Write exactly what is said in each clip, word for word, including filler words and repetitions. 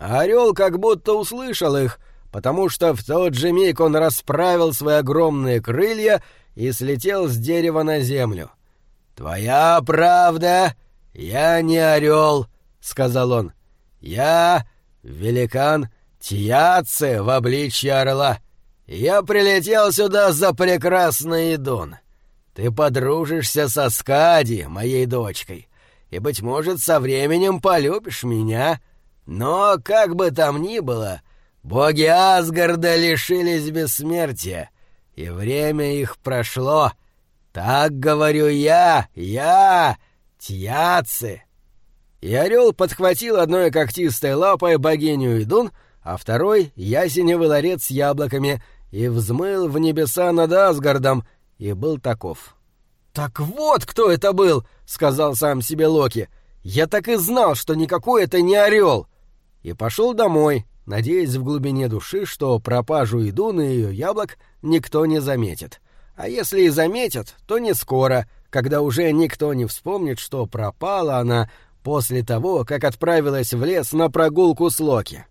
Орел как будто услышал их, потому что в тот же миг он расправил свои огромные крылья и слетел с дерева на землю. «Твоя правда, я не орел», — сказал он. «Я великан Тьяцце в обличье орла. Я прилетел сюда за прекрасный Идун. Ты подружишься со Скади, моей дочкой, и, быть может, со временем полюбишь меня. Но, как бы там ни было, боги Асгарда лишились бессмертия, и время их прошло. Так говорю я, я, Тьяцце». И орел подхватил одной когтистой лапой богиню Идун, а второй — ясеневый ларец с яблоками, и взмыл в небеса над Асгардом, и был таков. «Так вот кто это был!» — сказал сам себе Локи. «Я так и знал, что никакой это не орел!» И пошел домой, надеясь в глубине души, что пропажу Идун и ее яблок никто не заметит. А если и заметят, то не скоро, когда уже никто не вспомнит, что пропала она после того, как отправилась в лес на прогулку с Локи.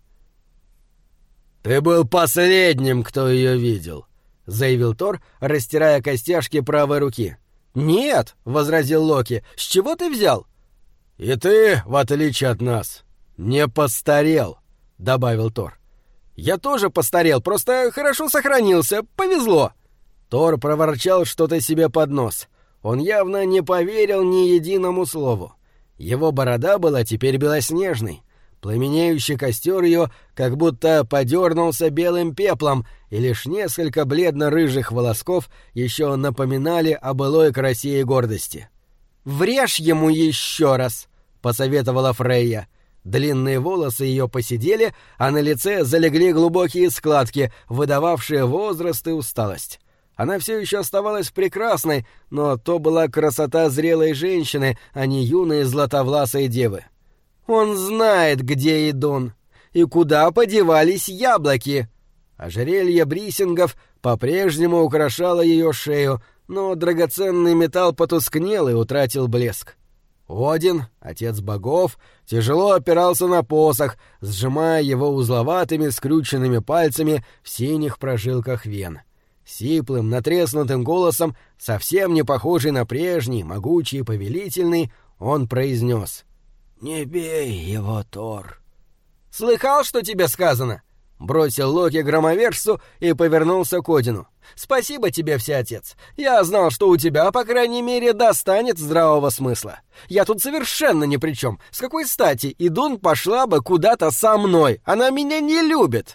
«Ты был последним, кто ее видел», — заявил Тор, растирая костяшки правой руки. «Нет», — возразил Локи, — «с чего ты взял?» «И ты, в отличие от нас, не постарел», — добавил Тор. «Я тоже постарел, просто хорошо сохранился, повезло». Тор проворчал что-то себе под нос. Он явно не поверил ни единому слову. Его борода была теперь белоснежной. Пламенеющий костер ее как будто подернулся белым пеплом, и лишь несколько бледно-рыжих волосков еще напоминали о былой красе и гордости. «Врежь ему еще раз», — посоветовала Фрейя. Длинные волосы ее поседели, а на лице залегли глубокие складки, выдававшие возраст и усталость. Она все еще оставалась прекрасной, но то была красота зрелой женщины, а не юной златовласой девы. «Он знает, где Идун, и куда подевались яблоки». Ожерелье брисингов по-прежнему украшало ее шею, но драгоценный металл потускнел и утратил блеск. Один, отец богов, тяжело опирался на посох, сжимая его узловатыми скрюченными пальцами в синих прожилках вен. Сиплым, натреснутым голосом, совсем не похожий на прежний, могучий и повелительный, он произнес: «Не бей его, Тор». «Слыхал, что тебе сказано?» — бросил Локи громовержцу и повернулся к Одину. «Спасибо тебе, всеотец. Я знал, что у тебя, по крайней мере, достанет здравого смысла. Я тут совершенно ни при чем. С какой стати Идун пошла бы куда-то со мной? Она меня не любит».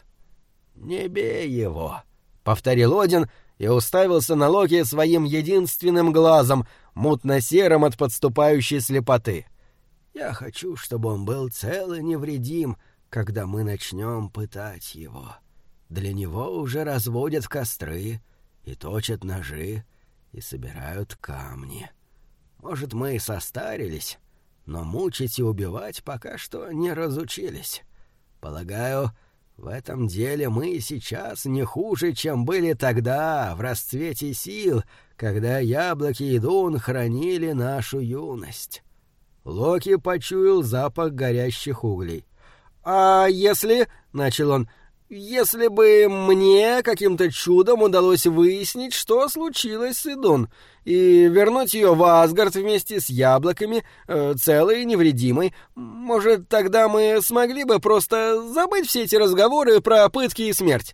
«Не бей его», — повторил Один и уставился на Локи своим единственным глазом, мутно-серым от подступающей слепоты. «Я хочу, чтобы он был цел и невредим, когда мы начнем пытать его. Для него уже разводят костры и точат ножи и собирают камни. Может, мы и состарились, но мучить и убивать пока что не разучились. Полагаю, в этом деле мы и сейчас не хуже, чем были тогда, в расцвете сил, когда яблоки Идун хранили нашу юность». Локи почуял запах горящих углей. «А если...» — начал он. «Если бы мне каким-то чудом удалось выяснить, что случилось с Идун, и вернуть ее в Асгард вместе с яблоками, э, целой и невредимой, может, тогда мы смогли бы просто забыть все эти разговоры про пытки и смерть?»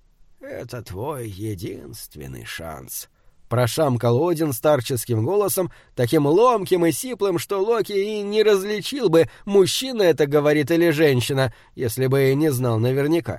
«Это твой единственный шанс», — прошамкал Один старческим голосом, таким ломким и сиплым, что Локи и не различил бы, мужчина это говорит или женщина, если бы не знал наверняка.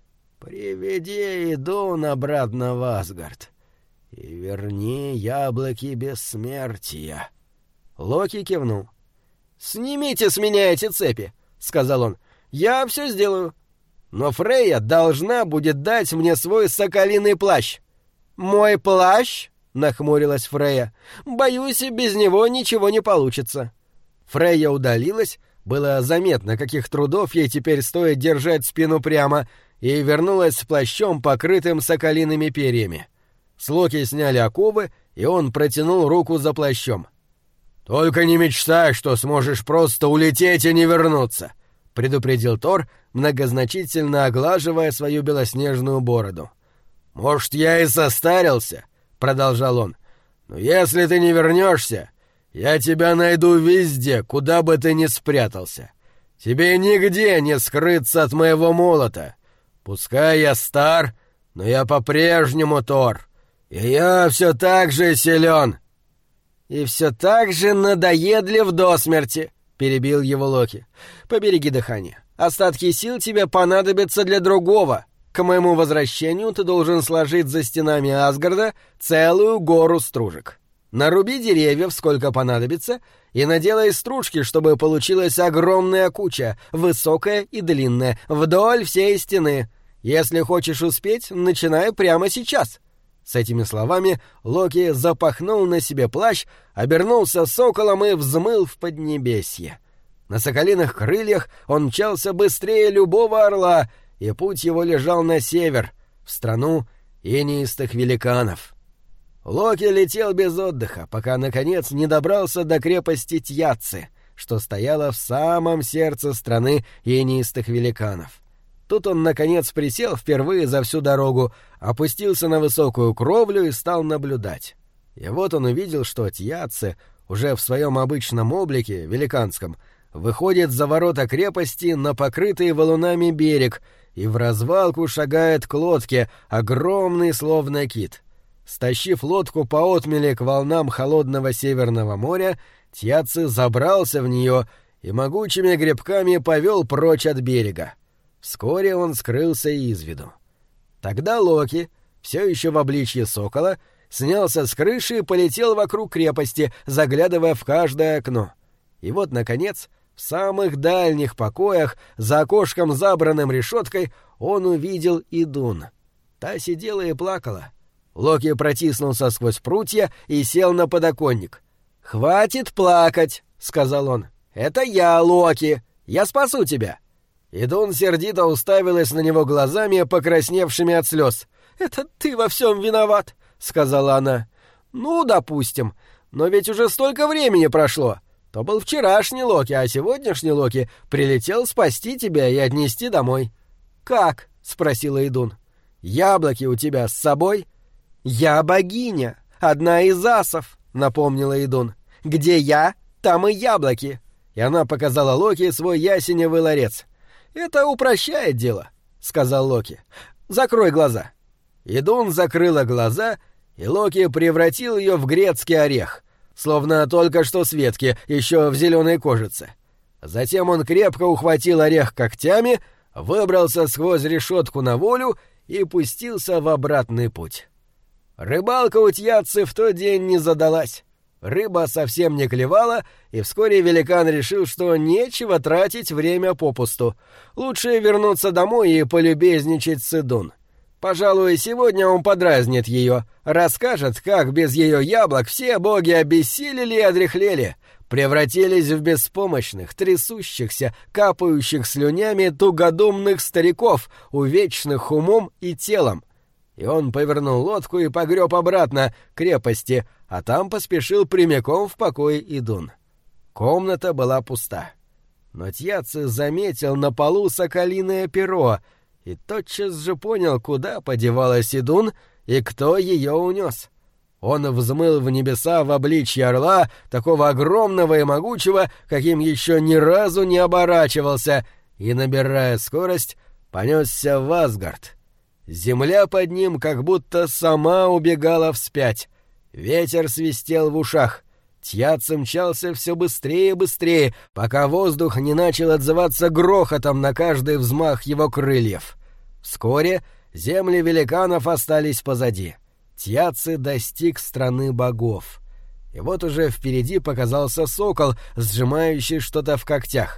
«Приведи Идун обратно в Асгард и верни яблоки бессмертия». Локи кивнул. «Снимите с меня эти цепи», — сказал он. «Я все сделаю. Но Фрейя должна будет дать мне свой соколиный плащ». «Мой плащ?» — нахмурилась Фрейя. «Боюсь, без него ничего не получится». Фрейя удалилась, было заметно, каких трудов ей теперь стоит держать спину прямо, и вернулась с плащом, покрытым соколиными перьями. С Локи сняли оковы, и он протянул руку за плащом. «Только не мечтай, что сможешь просто улететь и не вернуться», — — предупредил Тор, многозначительно оглаживая свою белоснежную бороду. «Может, я и состарился?» — продолжал он. «Но если ты не вернешься, я тебя найду везде, куда бы ты ни спрятался. Тебе нигде не скрыться от моего молота. Пускай я стар, но я по-прежнему Тор, и я все так же силен». «И все так же надоедлив до смерти», — перебил его Локи. «Побереги дыхание. Остатки сил тебе понадобятся для другого. К моему возвращению ты должен сложить за стенами Асгарда целую гору стружек. Наруби деревьев, сколько понадобится, и наделай стружки, чтобы получилась огромная куча, высокая и длинная, вдоль всей стены. Если хочешь успеть, начинай прямо сейчас». С этими словами Локи запахнул на себе плащ, обернулся соколом и взмыл в поднебесье. На соколиных крыльях он мчался быстрее любого орла, и путь его лежал на север, в страну инеистых великанов. Локи летел без отдыха, пока, наконец, не добрался до крепости Тьяцци, что стояла в самом сердце страны инеистых великанов. Тут он, наконец, присел впервые за всю дорогу, опустился на высокую кровлю и стал наблюдать. И вот он увидел, что Тьяцце, уже в своем обычном облике, великанском, выходит за ворота крепости на покрытый валунами берег и в развалку шагает к лодке, огромный словно кит. Стащив лодку по отмели к волнам холодного Северного моря, Тьяцце забрался в нее и могучими гребками повел прочь от берега. Вскоре он скрылся из виду. Тогда Локи, все еще в обличье сокола, снялся с крыши и полетел вокруг крепости, заглядывая в каждое окно. И вот, наконец, в самых дальних покоях, за окошком, забранным решеткой, он увидел Идун. Та сидела и плакала. Локи протиснулся сквозь прутья и сел на подоконник. «Хватит плакать», — сказал он. «Это я, Локи. Я спасу тебя». Идун сердито уставилась на него глазами, покрасневшими от слез. «Это ты во всем виноват», — сказала она. «Ну, допустим. Но ведь уже столько времени прошло. То был вчерашний Локи, а сегодняшний Локи прилетел спасти тебя и отнести домой». «Как?» — спросила Идун. «Яблоки у тебя с собой?» «Я богиня, одна из асов», — напомнила Идун. «Где я, там и яблоки». И она показала Локи свой ясеневый ларец. «Это упрощает дело», — сказал Локи. «Закрой глаза». Идун закрыла глаза, и Локи превратил ее в грецкий орех, словно только что с ветки, еще в зеленой кожице. Затем он крепко ухватил орех когтями, выбрался сквозь решетку на волю и пустился в обратный путь. Рыбалка у Тьяцци в тот день не задалась. Рыба совсем не клевала, и вскоре великан решил, что нечего тратить время попусту. Лучше вернуться домой и полюбезничать с Идун. Пожалуй, сегодня он подразнит ее, расскажет, как без ее яблок все боги обессилели и одряхлели, превратились в беспомощных, трясущихся, капающих слюнями тугодумных стариков, увечных умом и телом. И он повернул лодку и погреб обратно к крепости, а там поспешил прямиком в покой Идун. Комната была пуста. Но Тьяцци заметил на полу соколиное перо и тотчас же понял, куда подевалась Идун и кто ее унес. Он взмыл в небеса в обличье орла, такого огромного и могучего, каким еще ни разу не оборачивался, и, набирая скорость, понесся в Асгард. Земля под ним как будто сама убегала вспять. Ветер свистел в ушах. Тьяцци мчался все быстрее и быстрее, пока воздух не начал отзываться грохотом на каждый взмах его крыльев. Вскоре земли великанов остались позади. Тьяцци достиг страны богов. И вот уже впереди показался сокол, сжимающий что-то в когтях.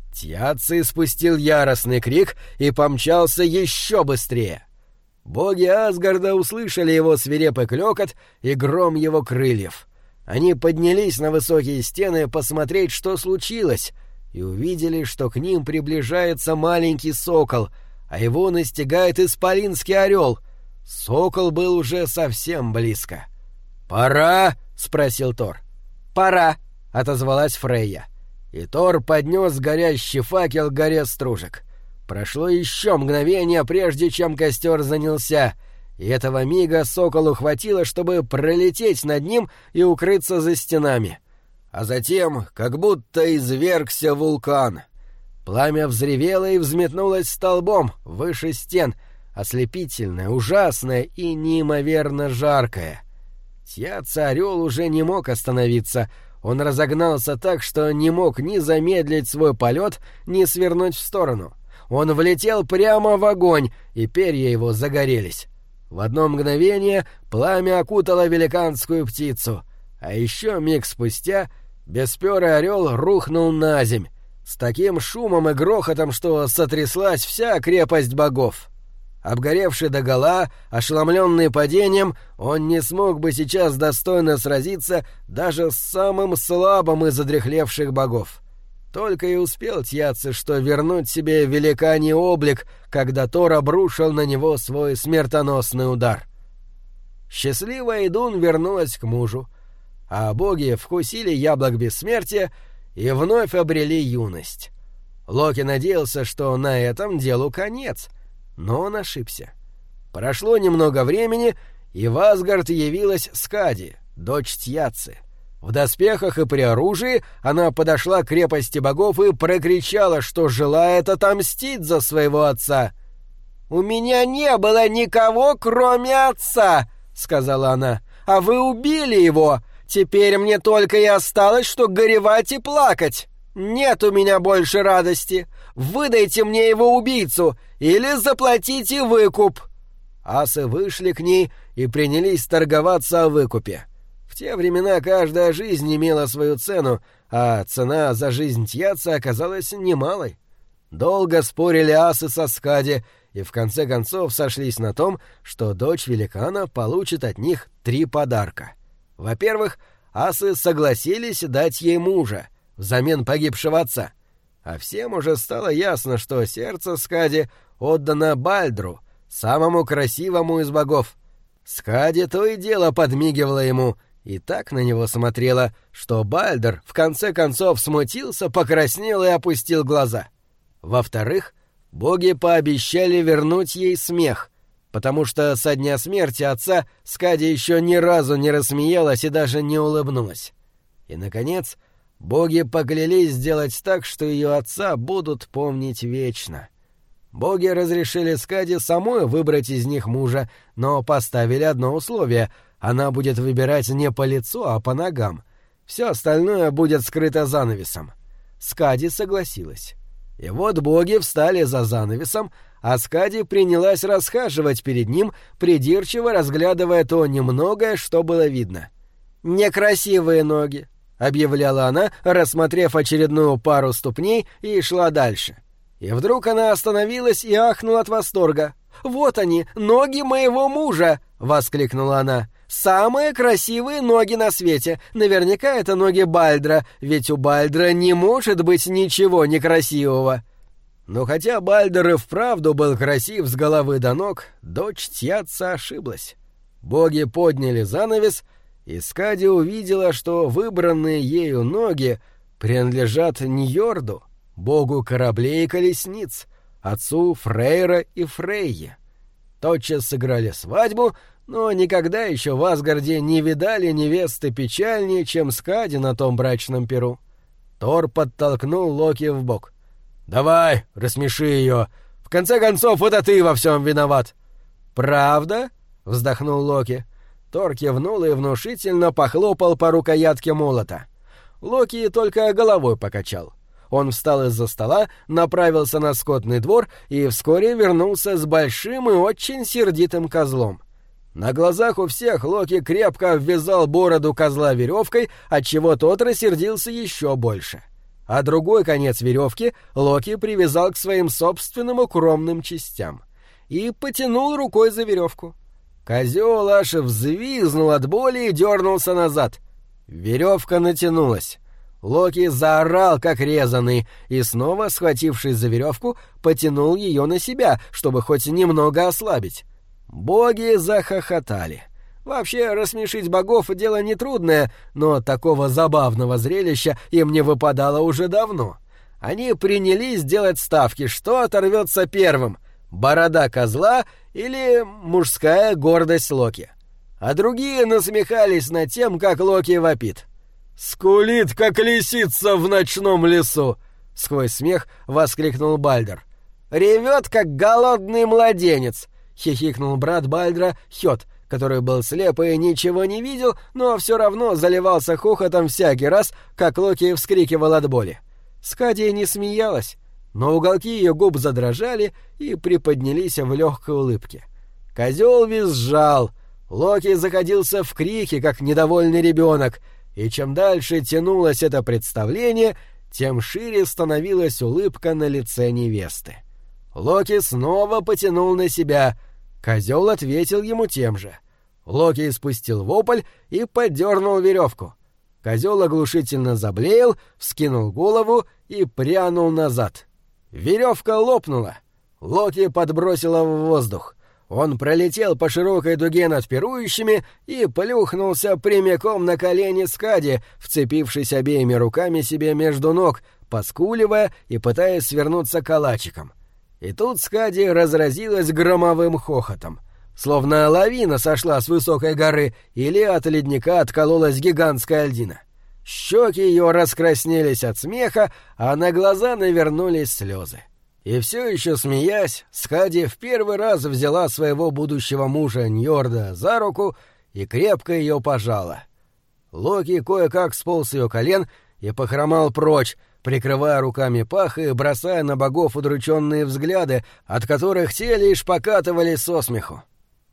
Тьяцци спустил яростный крик и помчался еще быстрее. Боги Асгарда услышали его свирепый клёкот и гром его крыльев. Они поднялись на высокие стены посмотреть, что случилось, и увидели, что к ним приближается маленький сокол, а его настигает исполинский орел. Сокол был уже совсем близко. «Пора?» — спросил Тор. «Пора», — отозвалась Фрейя. и Тор поднес горящий факел к горе стружек. Прошло еще мгновение, прежде чем костер занялся, и этого мига соколу хватило, чтобы пролететь над ним и укрыться за стенами. А затем как будто извергся вулкан. Пламя взревело и взметнулось столбом выше стен, ослепительное, ужасное и неимоверно жаркое. Тьяца-орел уже не мог остановиться. Он разогнался так, что не мог ни замедлить свой полет, ни свернуть в сторону. Он влетел прямо в огонь, и перья его загорелись. В одно мгновение пламя окутало великанскую птицу, а еще миг спустя бесперый орел рухнул на земь с таким шумом и грохотом, что сотряслась вся крепость богов. Обгоревший догола, ошеломленный падением, он не смог бы сейчас достойно сразиться даже с самым слабым из задряхлевших богов. Только и успел Тьяца, что вернуть себе великаний облик, когда Тор обрушил на него свой смертоносный удар. Счастливая Идун вернулась к мужу, а боги вкусили яблок бессмертия и вновь обрели юность. Локи надеялся, что на этом делу конец, но он ошибся. Прошло немного времени, и в Асгард явилась Скади, дочь Тьяцы. В доспехах и при оружии она подошла к крепости богов и прокричала, что желает отомстить за своего отца. «У меня не было никого, кроме отца», — сказала она, — «а вы убили его. Теперь мне только и осталось, что горевать и плакать. Нет у меня больше радости. Выдайте мне его убийцу или заплатите выкуп». Асы вышли к ней и принялись торговаться о выкупе. В те времена каждая жизнь имела свою цену, а цена за жизнь Тьяца оказалась немалой. Долго спорили асы со Скади, и в конце концов сошлись на том, что дочь великана получит от них три подарка. Во-первых, асы согласились дать ей мужа взамен погибшего отца, а всем уже стало ясно, что сердце Скади отдано Бальдру, самому красивому из богов. Скади то и дело подмигивала ему и так на него смотрела, что Бальдр в конце концов смутился, покраснел и опустил глаза. Во-вторых, боги пообещали вернуть ей смех, потому что со дня смерти отца Скади еще ни разу не рассмеялась и даже не улыбнулась. И, наконец, боги поклялись сделать так, что ее отца будут помнить вечно. Боги разрешили Скади самой выбрать из них мужа, но поставили одно условие — она будет выбирать не по лицу, а по ногам. Все остальное будет скрыто занавесом. Скади согласилась. И вот боги встали за занавесом, а Скади принялась расхаживать перед ним, придирчиво разглядывая то немногое, что было видно. «Некрасивые ноги», — объявляла она, рассмотрев очередную пару ступней, и шла дальше. И вдруг она остановилась и ахнула от восторга. «Вот они, ноги моего мужа!» — воскликнула она. «Самые красивые ноги на свете! Наверняка это ноги Бальдра, ведь у Бальдра не может быть ничего некрасивого!» Но хотя Бальдр и вправду был красив с головы до ног, дочь Тьяца ошиблась. Боги подняли занавес, и Скади увидела, что выбранные ею ноги принадлежат Ньорду, богу кораблей и колесниц, отцу Фрейра и Фрейе. Тотчас сыграли свадьбу, но никогда еще в Асгарде не видали невесты печальнее, чем Скади на том брачном пиру. Тор подтолкнул Локи в бок. «Давай, рассмеши ее. В конце концов, это ты во всем виноват». «Правда?» — вздохнул Локи. Тор кивнул и внушительно похлопал по рукоятке молота. Локи только головой покачал. Он встал из-за стола, направился на скотный двор и вскоре вернулся с большим и очень сердитым козлом. На глазах у всех Локи крепко обвязал бороду козла веревкой, отчего тот рассердился еще больше. А другой конец веревки Локи привязал к своим собственным укромным частям и потянул рукой за веревку. Козел аж взвизнул от боли и дернулся назад. Веревка натянулась. Локи заорал, как резаный, и снова, схватившись за веревку, потянул ее на себя, чтобы хоть немного ослабить. Боги захохотали. Вообще, рассмешить богов — дело нетрудное, но такого забавного зрелища им не выпадало уже давно. Они принялись делать ставки, что оторвется первым — борода козла или мужская гордость Локи. А другие насмехались над тем, как Локи вопит. «Скулит, как лисица в ночном лесу!» — сквозь смех воскликнул Бальдер. «Ревет, как голодный младенец!» — хихикнул брат Бальдра Хёд, который был слеп и ничего не видел, но все равно заливался хохотом всякий раз, как Локи вскрикивал от боли. Скадия не смеялась, но уголки ее губ задрожали и приподнялись в легкой улыбке. Козел визжал, Локи заходился в крики, как недовольный ребенок, и чем дальше тянулось это представление, тем шире становилась улыбка на лице невесты. Локи снова потянул на себя, козел ответил ему тем же. Локи испустил вопль и поддернул веревку. Козел оглушительно заблеял, вскинул голову и прянул назад. Веревка лопнула. Локи подбросило в воздух. Он пролетел по широкой дуге над пирующими и плюхнулся прямиком на колени Скади, вцепившись обеими руками себе между ног, поскуливая и пытаясь свернуться калачиком. И тут Скади разразилась громовым хохотом. Словно лавина сошла с высокой горы или от ледника откололась гигантская льдина. Щеки ее раскраснелись от смеха, а на глаза навернулись слезы. И все еще смеясь, Скади в первый раз взяла своего будущего мужа Ньорда за руку и крепко ее пожала. Локи кое-как сполз с ее колен и похромал прочь, прикрывая руками пах и бросая на богов удрученные взгляды, от которых те лишь покатывались со смеху.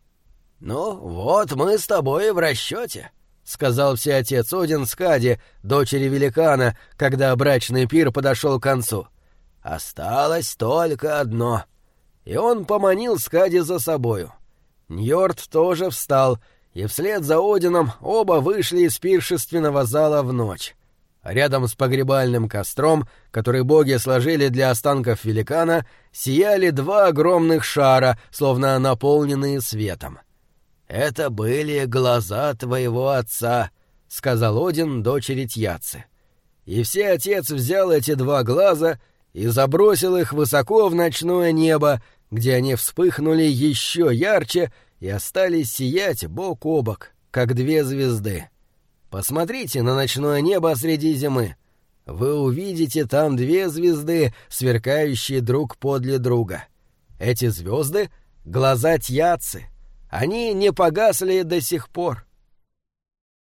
«Ну, вот мы с тобой в расчете», — сказал всеотец Один Скади, дочери великана, когда брачный пир подошел к концу. «Осталось только одно». И он поманил Скади за собою. Ньорд тоже встал, и вслед за Одином оба вышли из пиршественного зала в ночь. Рядом с погребальным костром, который боги сложили для останков великана, сияли два огромных шара, словно наполненные светом. «Это были глаза твоего отца», — сказал Один дочери Тьяцы. И всеотец взял эти два глаза и забросил их высоко в ночное небо, где они вспыхнули еще ярче и остались сиять бок о бок, как две звезды. Посмотрите на ночное небо среди зимы. Вы увидите там две звезды, сверкающие друг подле друга. Эти звезды — глаза Тьяцы. Они не погасли до сих пор.